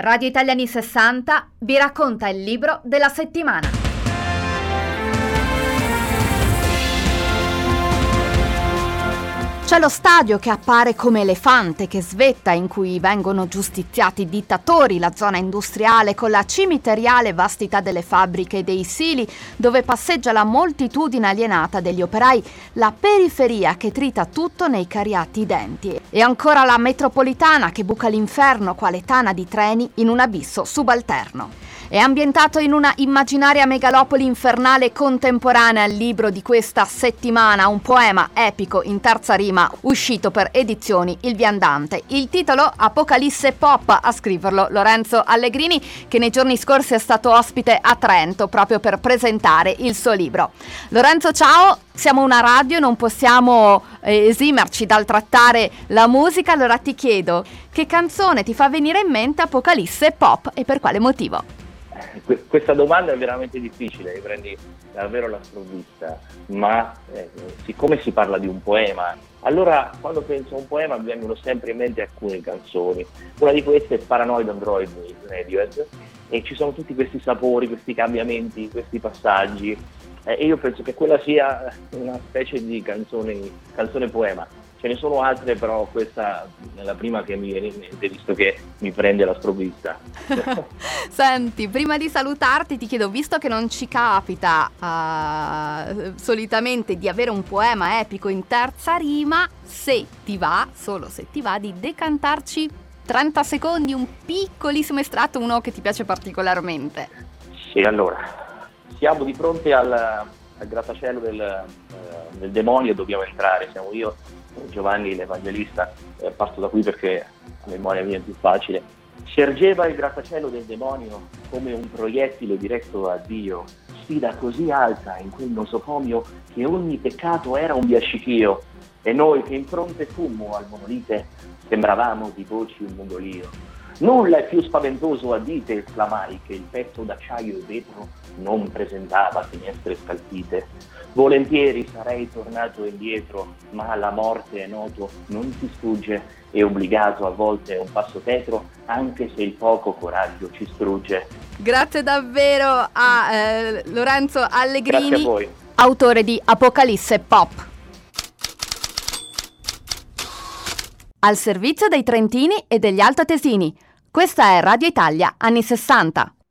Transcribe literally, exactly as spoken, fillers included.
Radio Italia anni sessanta vi racconta il libro della settimana. C'è lo stadio che appare come elefante che svetta, in cui vengono giustiziati i dittatori, la zona industriale con la cimiteriale vastità delle fabbriche e dei sili, dove passeggia la moltitudine alienata degli operai, la periferia che trita tutto nei cariati denti, e ancora la metropolitana che buca l'inferno quale tana di treni in un abisso subalterno. È ambientato in una immaginaria megalopoli infernale contemporanea il libro di questa settimana, un poema epico in terza rima uscito per Edizioni Il Viandante. Il titolo Apocalisse Pop, a scriverlo Lorenzo Allegrini, che nei giorni scorsi è stato ospite a Trento proprio per presentare il suo libro. Lorenzo, ciao! Siamo una radio e non possiamo eh, esimerci dal trattare la musica, allora ti chiedo che canzone ti fa venire in mente Apocalisse Pop e per quale motivo? Questa domanda è veramente difficile, mi prendi davvero la sprovvista, ma eh, siccome si parla di un poema, allora quando penso a un poema mi vengono sempre in mente alcune canzoni. Una di queste è Paranoid Android di Radiohead, e ci sono tutti questi sapori, questi cambiamenti, questi passaggi, eh, e io penso che quella sia una specie di canzone, canzone poema. Ce ne sono altre, però questa è la prima che mi viene in mente, visto che mi prende la sprovvista. Senti, prima di salutarti ti chiedo, visto che non ci capita uh, solitamente di avere un poema epico in terza rima, se ti va, solo se ti va, di decantarci trenta secondi, un piccolissimo estratto, uno che ti piace particolarmente. Sì, allora, siamo di fronte al, al grattacielo del, uh, del demonio, dobbiamo entrare, siamo io, Giovanni l'Evangelista, eh, parto da qui perché la memoria mia è più facile. Si ergeva il grattacielo del demonio come un proiettile diretto a Dio, sfida così alta in quel nosocomio che ogni peccato era un biascichio, e noi che in fronte fummo al monolite sembravamo di voci un mugolio. Nulla è più spaventoso, a dite esclamai, che il petto d'acciaio e vetro non presentava finestre scalfite. Volentieri sarei tornato indietro, ma la morte, è noto, non si sfugge, e obbligato a volte a un passo tetro, anche se il poco coraggio ci strugge. Grazie davvero a eh, Lorenzo Allegrini, Grazie a voi. Autore di Apocalisse Pop. Al servizio dei trentini e degli altoatesini. Questa è Radio Italia anni sessanta.